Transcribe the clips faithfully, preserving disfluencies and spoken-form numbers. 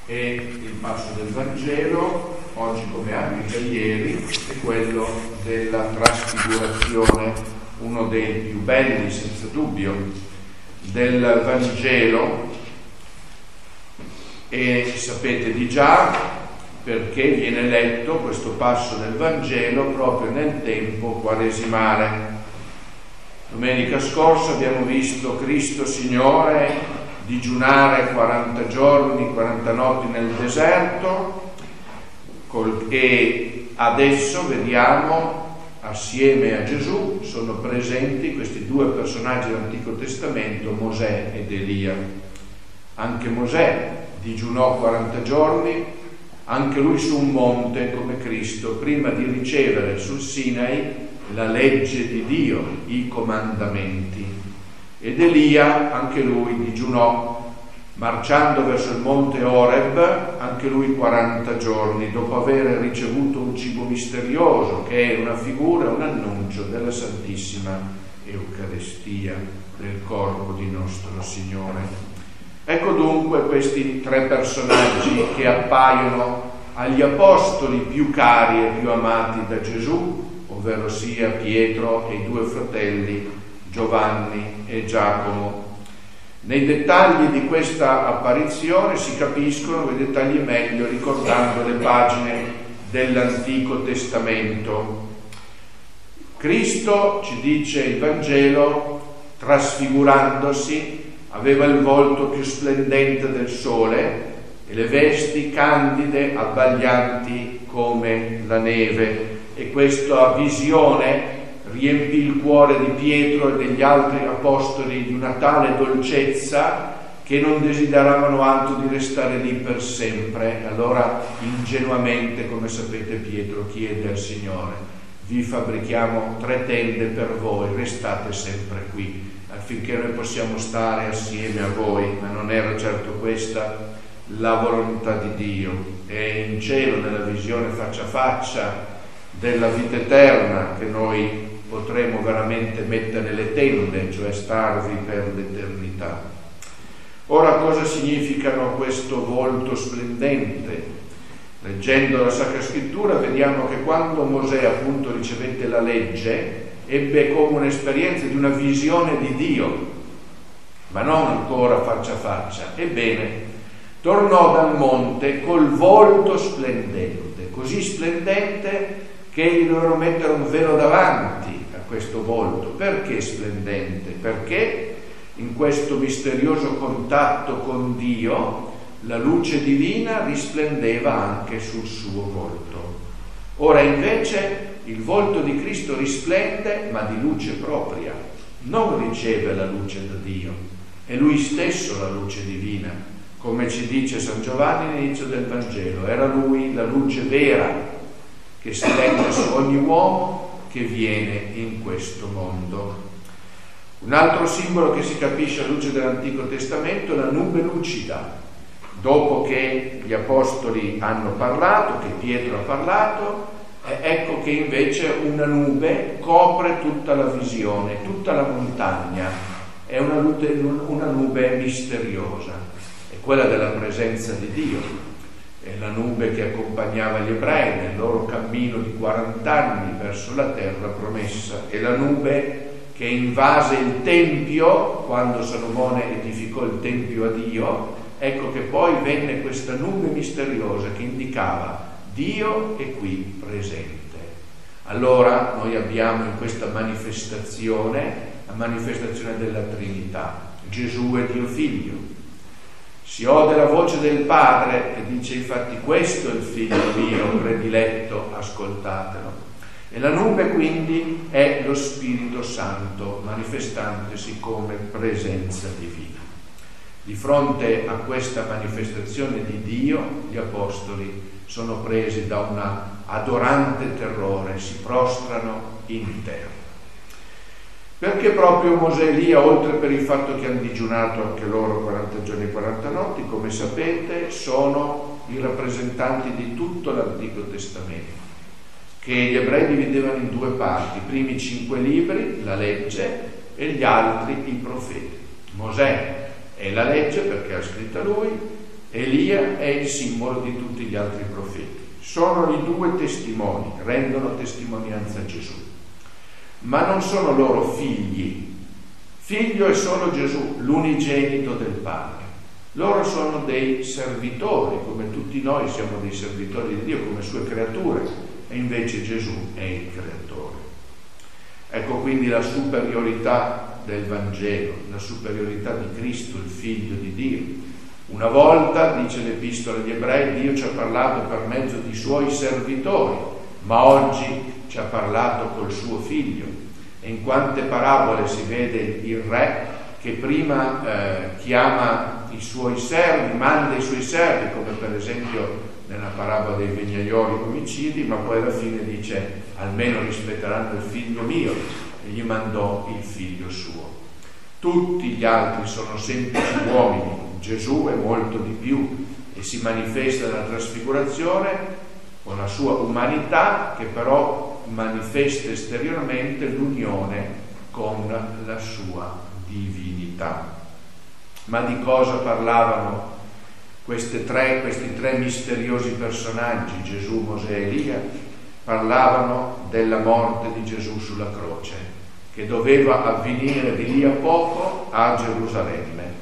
E il passo del Vangelo, oggi come anche ieri, è quello della trasfigurazione, uno dei più belli, senza dubbio, del Vangelo. E sapete di già perché viene letto questo passo del Vangelo proprio nel tempo quaresimale. Domenica scorsa abbiamo visto Cristo Signore digiunare quaranta giorni, quaranta notti nel deserto, col, e adesso vediamo assieme a Gesù sono presenti questi due personaggi dell'Antico Testamento, Mosè ed Elia. Anche Mosè digiunò quaranta giorni, anche lui su un monte come Cristo, prima di ricevere sul Sinai la legge di Dio, i comandamenti. Ed Elia, anche lui digiunò, marciando verso il monte Oreb, anche lui quaranta giorni, dopo aver ricevuto un cibo misterioso, che è una figura, un annuncio della Santissima Eucaristia, del corpo di nostro Signore. Ecco dunque questi tre personaggi che appaiono agli apostoli più cari e più amati da Gesù, ovvero sia Pietro e i due fratelli Giovanni e Giacomo. Nei dettagli di questa apparizione si capiscono i dettagli meglio ricordando le pagine dell'Antico Testamento. Cristo, ci dice il Vangelo, trasfigurandosi, aveva il volto più splendente del sole e le vesti candide abbaglianti come la neve. E questa visione riempì il cuore di Pietro e degli altri apostoli di una tale dolcezza che non desideravano altro di restare lì per sempre. Allora ingenuamente, come sapete, Pietro chiede al Signore: vi fabbrichiamo tre tende per voi, restate sempre qui affinché noi possiamo stare assieme a voi. Ma non era certo questa la volontà di Dio. È in cielo, nella visione faccia a faccia della vita eterna, che noi potremo veramente mettere le tende, cioè starvi per l'eternità. Ora, cosa significano questo volto splendente? Leggendo la Sacra Scrittura vediamo che quando Mosè appunto ricevette la legge ebbe come un'esperienza di una visione di Dio, ma non ancora faccia a faccia. Ebbene, tornò dal monte col volto splendente, così splendente che gli dovevano mettere un velo davanti a questo volto. Perché splendente? Perché in questo misterioso contatto con Dio la luce divina risplendeva anche sul suo volto. Ora invece il volto di Cristo risplende, ma di luce propria, non riceve la luce da Dio, è Lui stesso la luce divina, come ci dice San Giovanni all'inizio del Vangelo. Era Lui la luce vera che splende su ogni uomo che viene in questo mondo. Un altro simbolo che si capisce alla luce dell'Antico Testamento è la nube lucida. Dopo che gli apostoli hanno parlato, che Pietro ha parlato, eh, ecco che invece una nube copre tutta la visione, tutta la montagna. È una, una nube misteriosa, è quella della presenza di Dio. È la nube che accompagnava gli ebrei nel loro cammino di quaranta anni verso la terra promessa. È la nube che invase il Tempio quando Salomone edificò il Tempio a Dio. Ecco che poi venne questa nube misteriosa che indicava Dio è qui presente. Allora noi abbiamo in questa manifestazione la manifestazione della Trinità. Gesù è Dio Figlio. Si ode la voce del Padre e dice infatti: questo è il Figlio mio prediletto, ascoltatelo. E la nube quindi è lo Spirito Santo manifestantesi come presenza divina. Di fronte a questa manifestazione di Dio, gli apostoli sono presi da un adorante terrore, si prostrano in terra. Perché proprio Mosè e Elia, oltre per il fatto che hanno digiunato anche loro quaranta giorni e quaranta notti, come sapete, sono i rappresentanti di tutto l'Antico Testamento, che gli ebrei dividevano in due parti: i primi cinque libri, la legge, e gli altri, i profeti. Mosè è la legge perché ha scritta lui, Elia è il simbolo di tutti gli altri profeti. Sono i due testimoni, rendono testimonianza a Gesù, ma non sono loro figli. Figlio è solo Gesù, l'unigenito del Padre. Loro sono dei servitori, come tutti noi siamo dei servitori di Dio, come sue creature, e invece Gesù è il creatore. Ecco quindi la superiorità del Vangelo, la superiorità di Cristo, il Figlio di Dio. Una volta, dice l'Epistola agli Ebrei, Dio ci ha parlato per mezzo di suoi servitori, ma oggi ci ha parlato col suo Figlio. E in quante parabole si vede il Re che prima eh, chiama i suoi servi, manda i suoi servi, come per esempio nella parabola dei vignaioli omicidi, ma poi alla fine dice almeno rispetteranno il figlio mio, e gli mandò il figlio suo. Tutti gli altri sono semplici uomini, Gesù è molto di più e si manifesta nella trasfigurazione con la sua umanità, che però manifesta esteriormente l'unione con la sua divinità. Ma di cosa parlavano queste tre, questi tre misteriosi personaggi, Gesù, Mosè e Elia? Parlavano della morte di Gesù sulla croce, che doveva avvenire di lì a poco a Gerusalemme.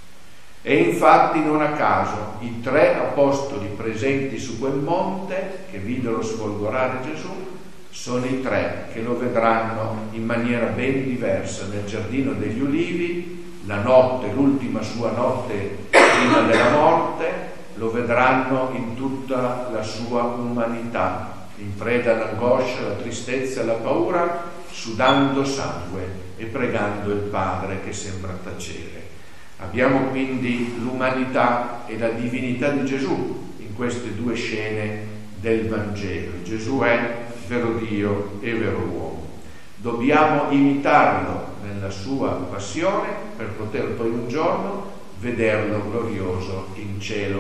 E infatti non a caso i tre apostoli presenti su quel monte che videro sfolgorare Gesù sono i tre che lo vedranno in maniera ben diversa nel giardino degli Ulivi, la notte, l'ultima sua notte prima della morte, lo vedranno in tutta la sua umanità, in preda all'angoscia, alla tristezza, alla paura, sudando sangue e pregando il Padre che sembra tacere. Abbiamo quindi l'umanità e la divinità di Gesù in queste due scene del Vangelo. Gesù è vero Dio e vero uomo. Dobbiamo imitarlo nella sua passione per poter poi un giorno vederlo glorioso in cielo.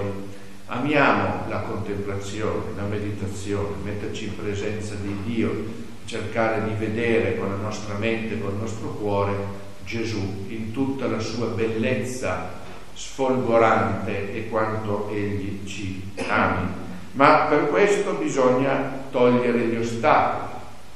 Amiamo la contemplazione, la meditazione, metterci in presenza di Dio, cercare di vedere con la nostra mente, con il nostro cuore Gesù in tutta la sua bellezza sfolgorante e quanto Egli ci ami. Ma per questo bisogna togliere gli ostacoli,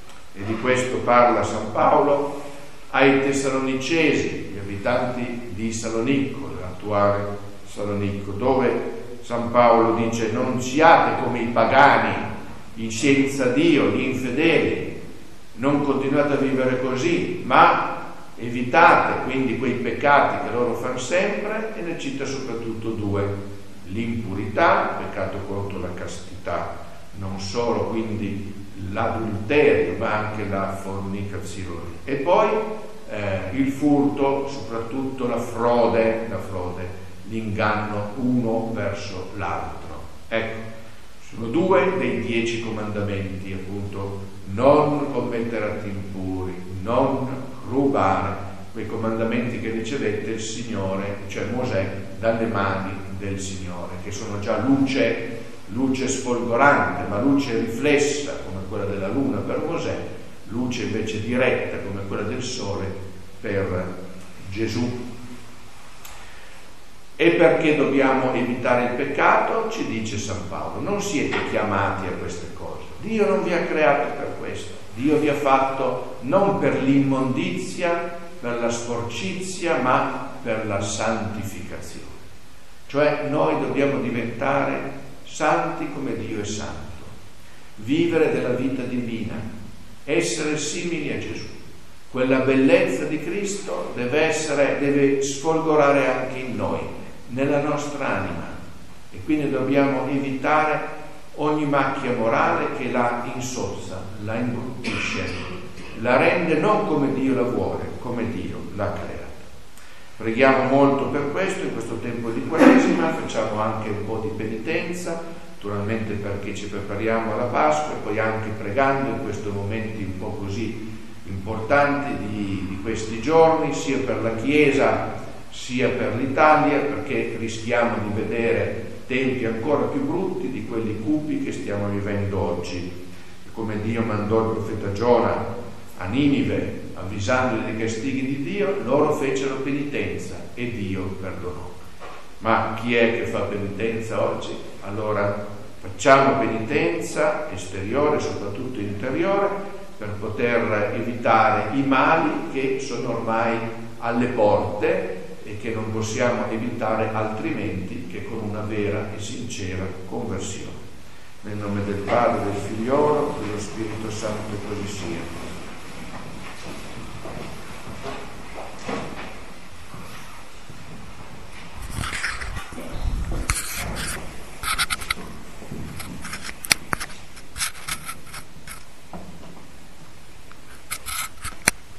e di questo parla San Paolo ai Tessalonicesi, gli abitanti di Salonicco, l'attuale Salonicco, dove San Paolo dice: non siate come i pagani, i senza Dio, gli infedeli, non continuate a vivere così, ma evitate quindi quei peccati che loro fanno sempre, e ne cita soprattutto due: l'impurità, il peccato contro la castità, non solo quindi l'adulterio ma anche la fornicazione, e poi eh, il furto, soprattutto la frode, la frode, l'inganno uno verso l'altro. Ecco, sono due dei dieci comandamenti, appunto: non commettere atti impuri, non rubare, quei comandamenti che ricevette il Signore, cioè Mosè, dalle mani del Signore, che sono già luce, luce sfolgorante, ma luce riflessa come quella della luna per Mosè, luce invece diretta come quella del sole per Gesù. E perché dobbiamo evitare il peccato? Ci dice San Paolo: non siete chiamati a queste cose, Dio non vi ha creato per questo, Dio vi ha fatto non per l'immondizia, per la sporcizia, ma per la santificazione. Cioè noi dobbiamo diventare santi come Dio è santo, vivere della vita divina, essere simili a Gesù. Quella bellezza di Cristo deve essere, deve sfolgorare anche in noi, nella nostra anima, e quindi dobbiamo evitare ogni macchia morale che la insozza, la imbruttisce, la rende non come Dio la vuole, come Dio l'ha creata. Preghiamo molto per questo in questo tempo di Quaresima, facciamo anche un po' di penitenza, naturalmente perché ci prepariamo alla Pasqua, e poi anche pregando in questi momenti un po' così importanti di, di questi giorni, sia per la Chiesa sia per l'Italia, perché rischiamo di vedere tempi ancora più brutti di quelli cupi che stiamo vivendo oggi. Come Dio mandò il profeta Giona a Ninive avvisandoli dei castighi di Dio, loro fecero penitenza e Dio perdonò. Ma chi è che fa penitenza oggi? Allora facciamo penitenza esteriore, soprattutto interiore, per poter evitare i mali che sono ormai alle porte e che non possiamo evitare altrimenti che con una vera e sincera conversione. Nel nome del Padre, del Figliolo e dello Spirito Santo, così sia.